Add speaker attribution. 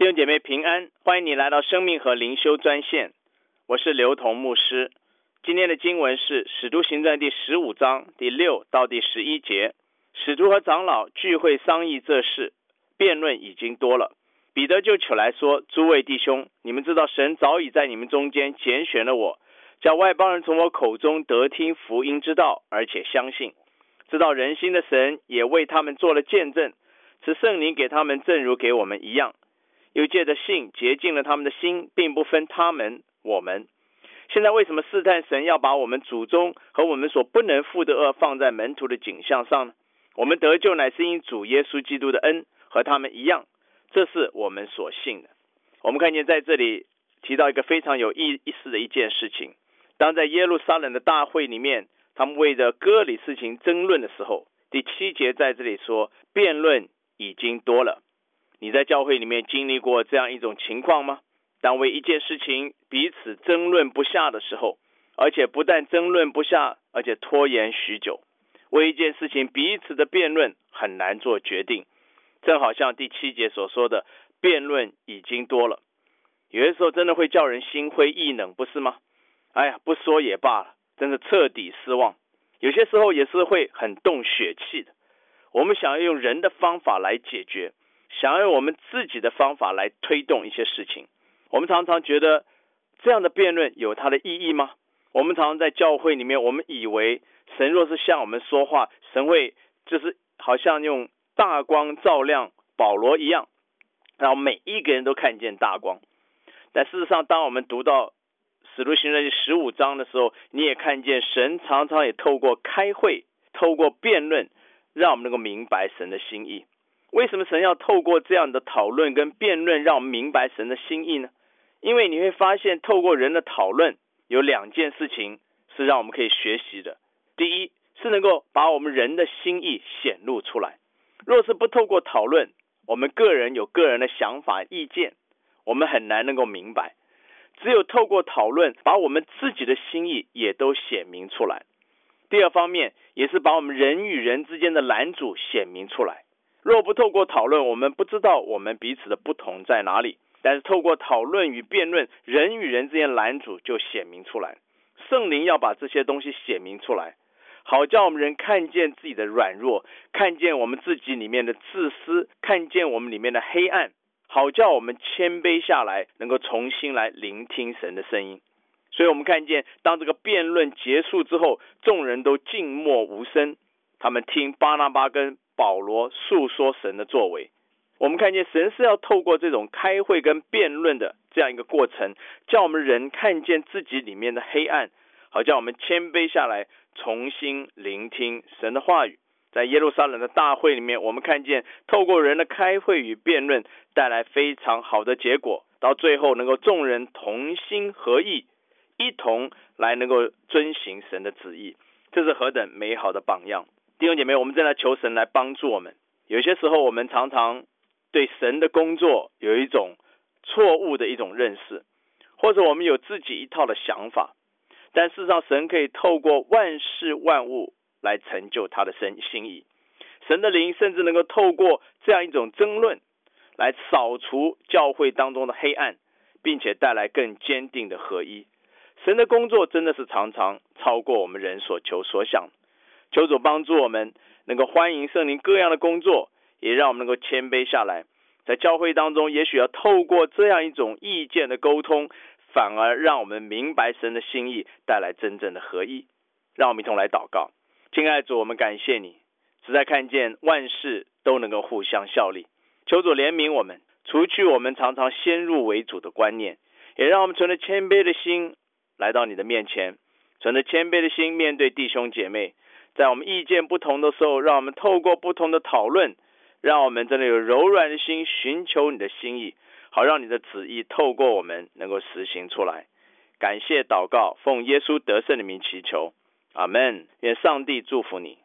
Speaker 1: 弟兄姐妹平安，欢迎你来到生命和灵修专线，我是刘同牧师。今天的经文是使徒行传第15章第6到第11节。使徒和长老聚会商议这事，辩论已经多了。彼得就起来说，诸位弟兄，你们知道神早已在你们中间拣选了我，叫外邦人从我口中得听福音之道，而且相信。知道人心的神也为他们做了见证，赐圣灵给他们，正如给我们一样。又借着信洁净了他们的心，并不分他们我们。现在为什么试探神要把我们祖宗和我们所不能负的恶放在门徒的颈项上呢？我们得救乃是因主耶稣基督的恩，和他们一样，这是我们所信的。我们看见在这里提到一个非常有意思的一件事情。当在耶路撒冷的大会里面，他们为着割礼事情争论的时候，第7节在这里说，辩论已经多了。你在教会里面经历过这样一种情况吗？当为一件事情彼此争论不下的时候，而且不但争论不下，而且拖延许久，为一件事情彼此的辩论很难做决定，正好像第7节所说的，辩论已经多了。有的时候真的会叫人心灰意冷，不是吗？不说也罢了，真的彻底失望。有些时候也是会很动血气的。我们想要用人的方法来解决，想要用我们自己的方法来推动一些事情。我们常常觉得这样的辩论有它的意义吗？我们常常在教会里面，我们以为神若是向我们说话，神会就是好像用大光照亮保罗一样，让每一个人都看见大光。但事实上，当我们读到使徒行传15章的时候，你也看见神常常也透过开会，透过辩论，让我们能够明白神的心意。为什么神要透过这样的讨论跟辩论让我们明白神的心意呢？因为你会发现透过人的讨论有2件事情是让我们可以学习的。第一是能够把我们人的心意显露出来。若是不透过讨论，我们个人有个人的想法意见，我们很难能够明白。只有透过讨论，把我们自己的心意也都显明出来。第二方面也是把我们人与人之间的拦阻显明出来。若不透过讨论，我们不知道我们彼此的不同在哪里。但是透过讨论与辩论，人与人之间拦阻就显明出来。圣灵要把这些东西显明出来，好叫我们人看见自己的软弱，看见我们自己里面的自私，看见我们里面的黑暗，好叫我们谦卑下来，能够重新来聆听神的声音。所以我们看见当这个辩论结束之后，众人都静默无声，他们听巴拿巴跟保罗诉说神的作为。我们看见神是要透过这种开会跟辩论的这样一个过程，叫我们人看见自己里面的黑暗，好叫我们谦卑下来，重新聆听神的话语。在耶路撒冷的大会里面，我们看见透过人的开会与辩论带来非常好的结果，到最后能够众人同心合意，一同来能够遵行神的旨意。这是何等美好的榜样。弟兄姐妹，我们正在求神来帮助我们。有些时候我们常常对神的工作有一种错误的一种认识，或者我们有自己一套的想法，但事实上神可以透过万事万物来成就他的心意。神的灵甚至能够透过这样一种争论来扫除教会当中的黑暗，并且带来更坚定的合一。神的工作真的是常常超过我们人所求所想。求主帮助我们能够欢迎圣灵各样的工作，也让我们能够谦卑下来。在教会当中，也许要透过这样一种意见的沟通，反而让我们明白神的心意，带来真正的合一。让我们一同来祷告。亲爱的主，我们感谢你，实在看见万事都能够互相效力。求主怜悯我们，除去我们常常先入为主的观念，也让我们存着谦卑的心来到你的面前，存着谦卑的心面对弟兄姐妹。在我们意见不同的时候，让我们透过不同的讨论，让我们真的有柔软的心，寻求你的心意，好让你的旨意透过我们能够实行出来。感谢祷告，奉耶稣得胜的名祈求，阿们。愿上帝祝福你。